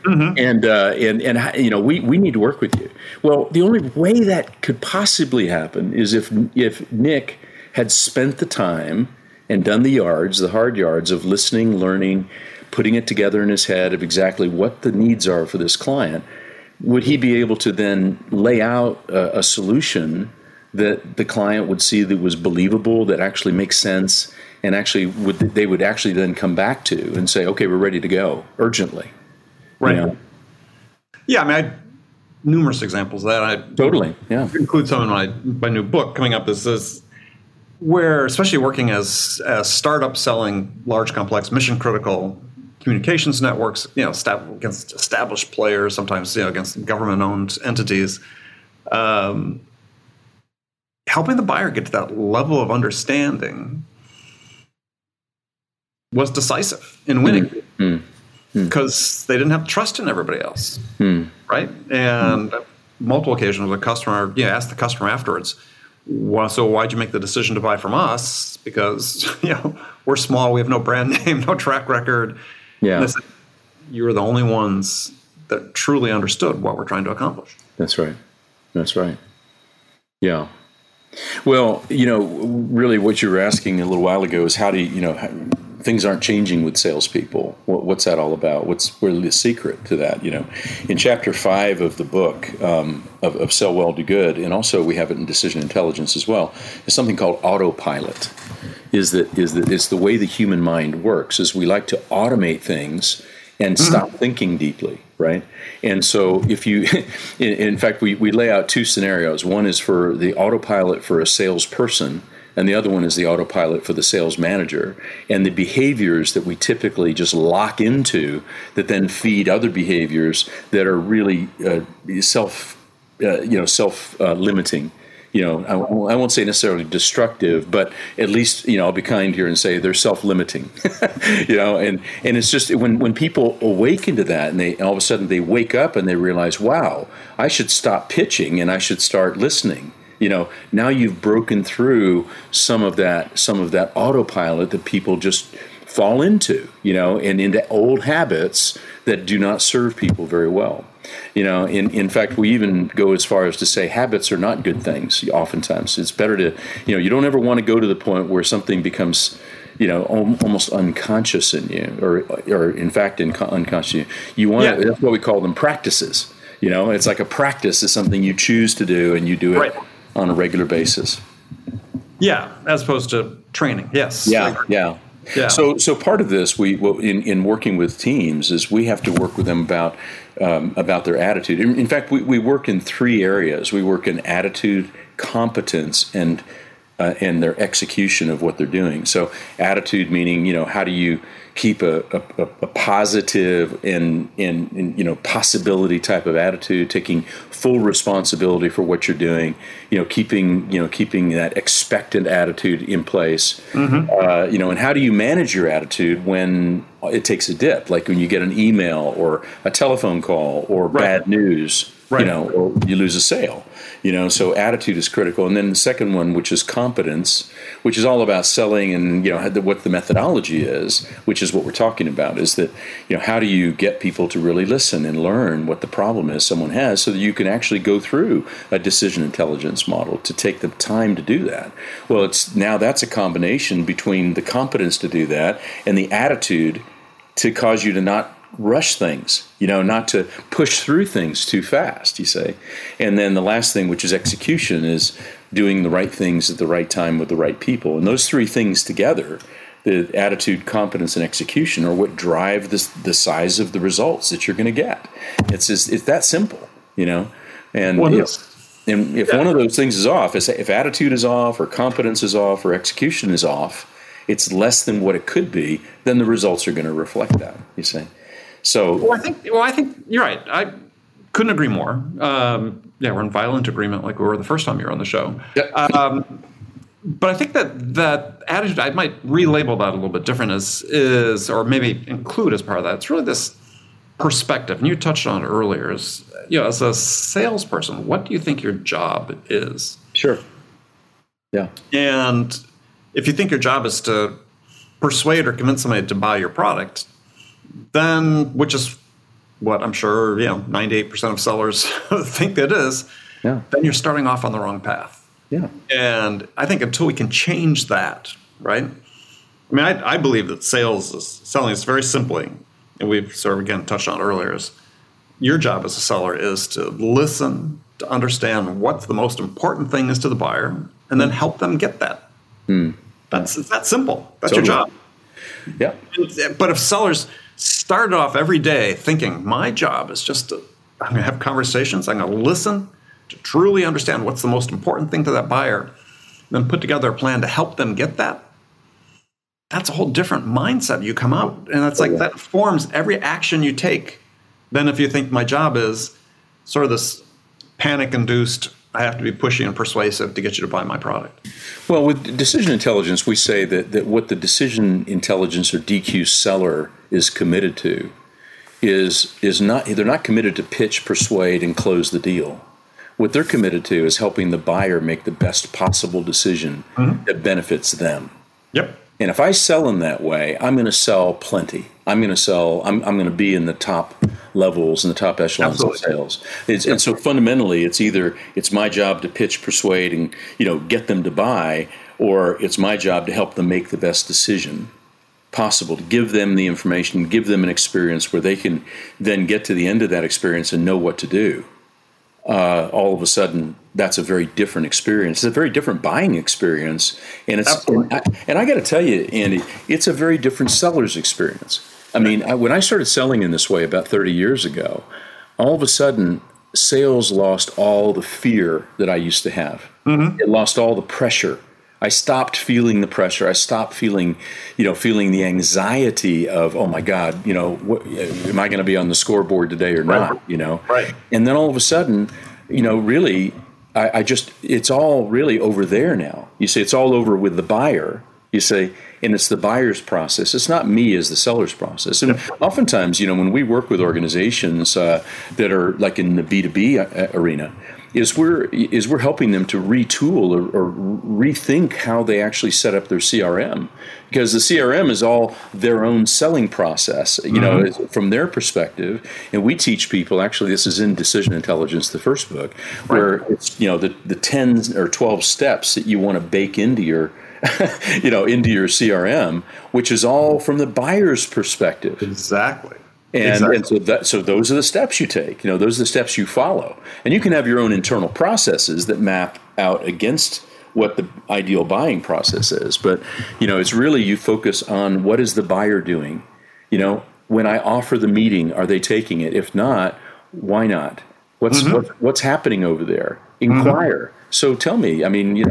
And we need to work with you. Well, the only way that could possibly happen is if Nick had spent the time and done the hard yards of listening, learning, putting it together in his head of exactly what the needs are for this client. Would he be able to then lay out a solution that the client would see that was believable, that actually makes sense, and actually they would actually then come back to and say, okay, we're ready to go urgently. Right. Yeah, I had numerous examples of that. I totally include some in my new book coming up. Is where, especially working as startup selling large, complex, mission critical communications networks, against established players, sometimes against government-owned entities, helping the buyer get to that level of understanding was decisive in winning, because they didn't have trust in everybody else, right? And multiple occasions, the customer, asked the customer afterwards, so why'd you make the decision to buy from us? Because we're small, we have no brand name, no track record. Yeah, you were the only ones that truly understood what we're trying to accomplish. That's right. Yeah. Well, really what you were asking a little while ago is how do things aren't changing with salespeople. What's that all about? Where's the secret to that? In chapter 5 of the book of Sell Well, Do Good, and also we have it in Decision Intelligence as well, is something called autopilot. Is that it's the way the human mind works. Is we like to automate things and stop thinking deeply, right? And so if you, in fact, we lay out two scenarios. One is for the autopilot for a salesperson and the other one is the autopilot for the sales manager. And the behaviors that we typically just lock into that then feed other behaviors that are really self-limiting. I won't say necessarily destructive, but at least, I'll be kind here and say they're self-limiting, and it's just when people awaken to that and they all of a sudden they wake up and they realize, wow, I should stop pitching and I should start listening. Now you've broken through some of that autopilot that people just fall into, and into old habits that do not serve people very well. In fact, we even go as far as to say habits are not good things. Oftentimes, it's better to, you don't ever want to go to the point where something becomes, almost unconscious in you, or in fact, unconscious in you. You want to, that's what we call them practices. It's like a practice is something you choose to do, and you do it on a regular basis. Yeah, as opposed to training. Yes. Yeah. So part of this, in working with teams, is we have to work with them about their attitude. In fact, we work in 3 areas. We work in attitude, competence, and their execution of what they're doing. So attitude meaning, how do you keep a positive and possibility type of attitude, taking full responsibility for what you're doing, keeping that expectant attitude in place, and how do you manage your attitude when it takes a dip, like when you get an email or a telephone call or bad news, or you lose a sale. So attitude is critical. And then the second one, which is competence, which is all about selling and, what the methodology is, which is what we're talking about, is that, how do you get people to really listen and learn what the problem is someone has so that you can actually go through a decision intelligence model to take the time to do that. Well, that's a combination between the competence to do that and the attitude to cause you to not rush things, not to push through things too fast, you say. And then the last thing, which is execution, is doing the right things at the right time with the right people. And those 3 things together, the attitude, competence, and execution, are what drive the size of the results that you're going to get. It's that simple, And if one of those things is off, if attitude is off or competence is off or execution is off, it's less than what it could be, then the results are going to reflect that, you say. So, I think you're right. I couldn't agree more. We're in violent agreement, like we were the first time you were on the show. Yep. But I think that attitude, I might relabel that a little bit different, is or maybe include as part of that. It's really this perspective, and you touched on it earlier. Is as a salesperson, what do you think your job is? Sure. Yeah. And if you think your job is to persuade or convince somebody to buy your product, then, which is what I'm sure 98% of sellers think it is, then you're starting off on the wrong path. Yeah. And I think until we can change that, right? I mean, I believe that selling is very simply, and we've sort of again touched on earlier, is your job as a seller is to listen, to understand what the most important thing is to the buyer, and then help them get that. It's that simple. That's your job. Yeah. But if sellers started off every day thinking, my job is just I'm going to have conversations, I'm going to listen to truly understand what's the most important thing to that buyer, then put together a plan to help them get that, that's a whole different mindset you come out. And it's like that forms every action you take. Then if you think my job is sort of this panic-induced, I have to be pushy and persuasive to get you to buy my product. Well, with decision intelligence, we say that what the decision intelligence or DQ seller is committed to is not, they're not committed to pitch, persuade, and close the deal. What they're committed to is helping the buyer make the best possible decision that benefits them. Yep. And if I sell in that way, I'm going to sell plenty. I'm going to be in the top levels and the top echelons of sales. And so fundamentally, it's my job to pitch, persuade, and get them to buy, or it's my job to help them make the best decision possible, to give them the information, give them an experience where they can then get to the end of that experience and know what to do. All of a sudden, that's a very different experience. It's a very different buying experience, and I got to tell you, Andy, it's a very different seller's experience. I mean, when I started selling in this way about 30 years ago, all of a sudden, sales lost all the fear that I used to have. It lost all the pressure. I stopped feeling the pressure. I stopped feeling the anxiety of, oh my God, am I going to be on the scoreboard today or not? Right. And then all of a sudden, really, it's all really over there now. You say it's all over with the buyer. You say, and it's the buyer's process. It's not me as the seller's process. And oftentimes, when we work with organizations that are like in the B2B arena, is we're helping them to retool or rethink how they actually set up their CRM, because the CRM is all their own selling process, from their perspective. And we teach people, actually, this is in Decision Intelligence, the first book, where it's the 10 or 12 steps that you want to bake into your into your CRM, which is all from the buyer's perspective. Exactly. And so those are the steps you take. Those are the steps you follow. And you can have your own internal processes that map out against what the ideal buying process is. But, it's really you focus on what is the buyer doing. When I offer the meeting, are they taking it? If not, why not? What's happening over there? Inquire. Mm-hmm. So tell me,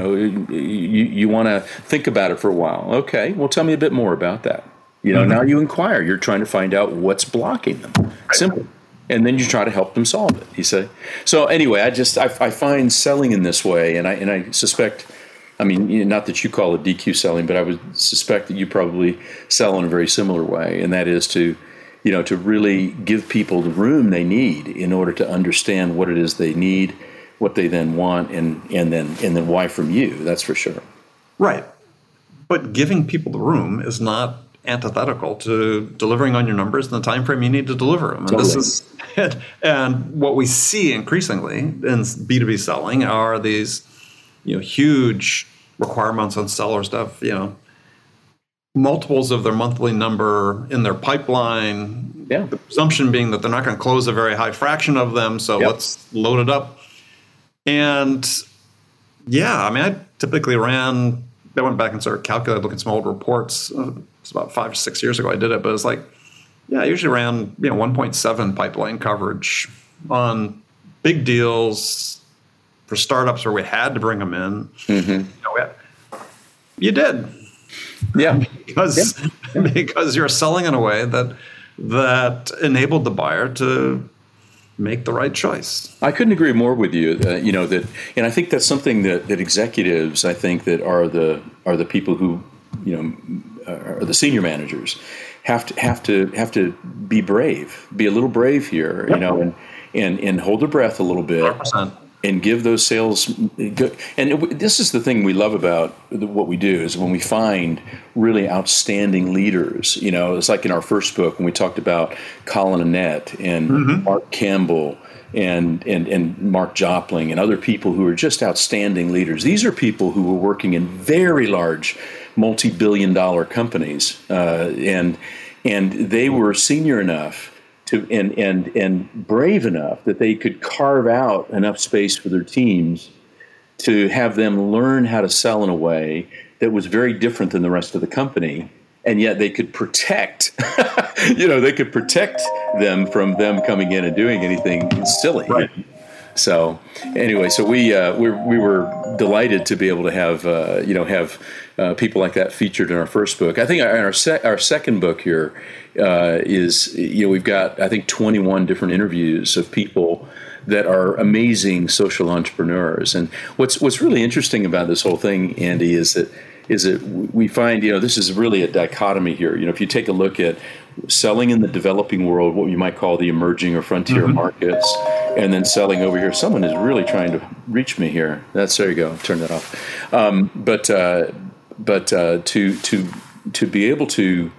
you want to think about it for a while. Okay, well, tell me a bit more about that. Now you inquire. You're trying to find out what's blocking them. Simple. And then you try to help them solve it, you say. So anyway, I find selling in this way, and I suspect, not that you call it DQ selling, but I would suspect that you probably sell in a very similar way, and that is to really give people the room they need in order to understand what it is they need, what they then want, and then why from you. That's for sure. Right. But giving people the room is not antithetical to delivering on your numbers in the time frame you need to deliver them. And Totally. And what we see increasingly in B2B selling are these huge requirements on sellers to have multiples of their monthly number in their pipeline. Yeah. The presumption being that they're not going to close a very high fraction of them, so let's load it up. And I typically I went back and started calculating, looking at some old reports. It's about 5 or 6 years ago I did it, but it's like, I usually ran 1.7 pipeline coverage on big deals for startups where we had to bring them in. Mm-hmm. You did. Yeah. Because you're selling in a way that enabled the buyer to make the right choice. I couldn't agree more with you. And I think that's something that executives, I think, that are the people who are the senior managers have to be brave, be a little brave here, and hold their breath a little bit. 100%. And give those sales good. And this is the thing we love about what we do is when we find really outstanding leaders. It's like in our first book when we talked about Colin Annett and Mark Campbell and Mark Jopling and other people who are just outstanding leaders. These are people who were working in very large, multi-billion-dollar companies, and they were senior enough and brave enough that they could carve out enough space for their teams to have them learn how to sell in a way that was very different than the rest of the company, and yet they could protect, them from them coming in and doing anything silly. Right. So anyway, we were delighted to be able to have people like that featured in our first book. I think our second book here is we've got 21 different interviews of people that are amazing social entrepreneurs. And what's really interesting about this whole thing, Andy, is that we find this is really a dichotomy here. If you take a look at selling in the developing world, what you might call the emerging or frontier markets, and then selling over here. Someone is really trying to reach me here. There you go. Turn that off. But to be able to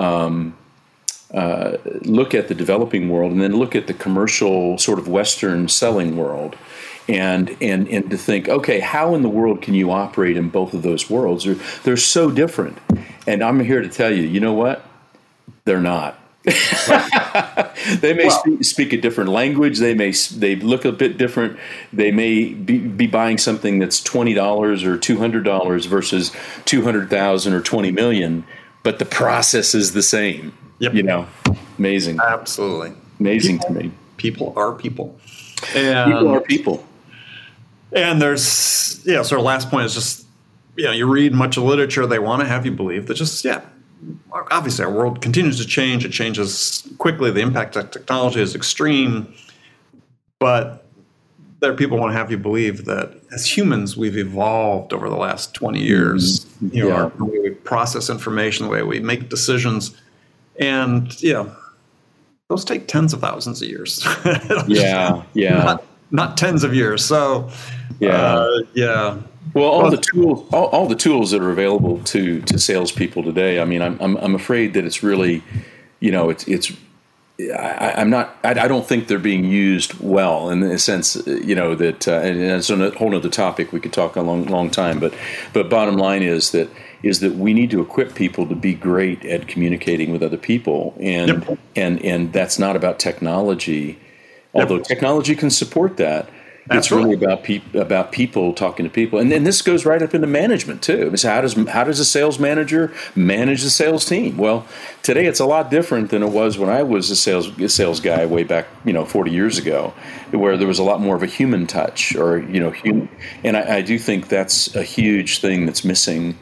look at the developing world and then look at the commercial sort of Western selling world, and to think, okay, how in the world can you operate in both of those worlds? They're so different. And I'm here to tell you, you know what? They're not. They may speak a different language. They look a bit different. They may be buying something that's $20 or $200 versus $200,000 or $20 million, but the process is the same. Yep. Amazing. Absolutely. Amazing to me. People are people. And people are people. And there's, so our last point is just you read much of literature, they want to have you believe that obviously our world continues to change. It changes quickly. The impact of technology is extreme. But there are people who want to have you believe that as humans, we've evolved over the last 20 years. The way we process information, the way we make decisions. And, those take tens of thousands of years. Not tens of years. So, Well, all the tools that are available to salespeople today. I mean, I'm afraid that it's really, I don't think they're being used well in the sense, that, and it's a whole other topic. We could talk a long time, but bottom line is that we need to equip people to be great at communicating with other people, and that's not about technology, although technology can support that. It's really about people talking to people, and then this goes right up into management too. So how does a sales manager manage the sales team? Well, today it's a lot different than it was when I was a sales guy way back 40 years ago, where there was a lot more of a human touch, or human. And I do think that's a huge thing that's missing,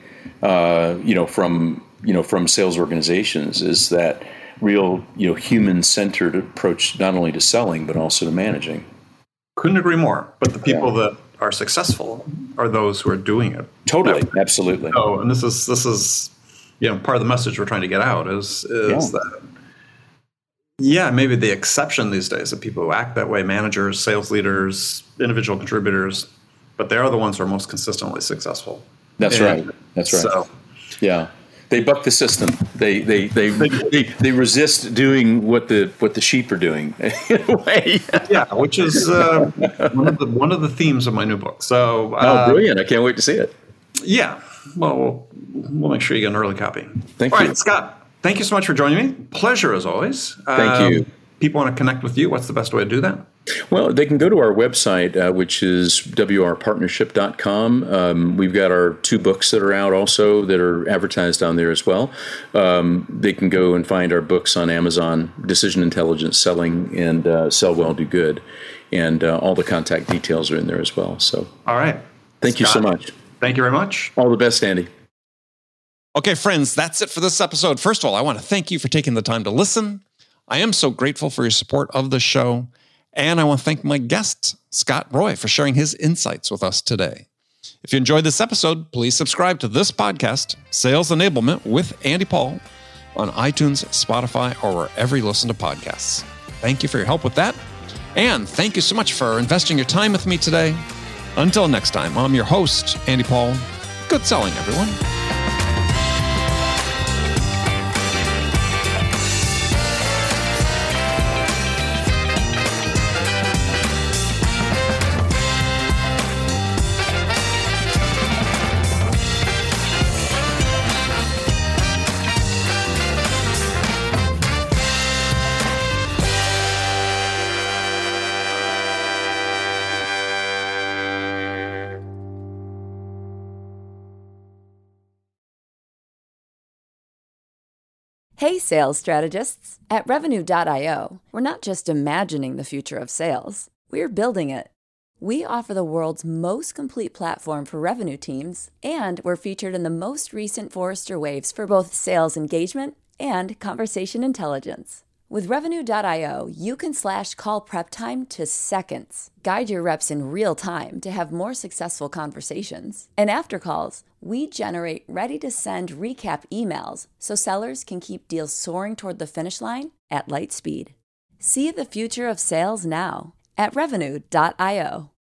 from sales organizations, is that real human-centered approach, not only to selling but also to managing. Couldn't agree more. But the people that are successful are those who are doing it. Totally, absolutely. Oh, and this is part of the message we're trying to get out is that maybe the exception these days of people who act that way, managers, sales leaders, individual contributors, but they are the ones who are most consistently successful. That's right. So, they buck the system. They resist doing what the sheep are doing in a way. Which is one of the themes of my new book. So, brilliant! I can't wait to see it. Yeah, well, we'll make sure you get an early copy. Thank you. All right, Scott. Thank you so much for joining me. Pleasure as always. Thank you. People want to connect with you. What's the best way to do that? Well, they can go to our website, which is wrpartnership.com. We've got our 2 books that are out also that are advertised on there as well. They can go and find our books on Amazon, Decision Intelligence Selling and Sell Well, Do Good. And all the contact details are in there as well. So, all right. Thank you so much. Thank you very much. All the best, Andy. Okay, friends, that's it for this episode. First of all, I want to thank you for taking the time to listen. I am so grateful for your support of the show. And I want to thank my guest, Scott Roy, for sharing his insights with us today. If you enjoyed this episode, please subscribe to this podcast, Sales Enablement with Andy Paul, on iTunes, Spotify, or wherever you listen to podcasts. Thank you for your help with that. And thank you so much for investing your time with me today. Until next time, I'm your host, Andy Paul. Good selling, everyone. Hey, sales strategists. At Revenue.io, we're not just imagining the future of sales, we're building it. We offer the world's most complete platform for revenue teams, and we're featured in the most recent Forrester Waves for both sales engagement and conversation intelligence. With Revenue.io, you can slash call prep time to seconds, guide your reps in real time to have more successful conversations. And after calls, we generate ready-to-send recap emails so sellers can keep deals soaring toward the finish line at light speed. See the future of sales now at Revenue.io.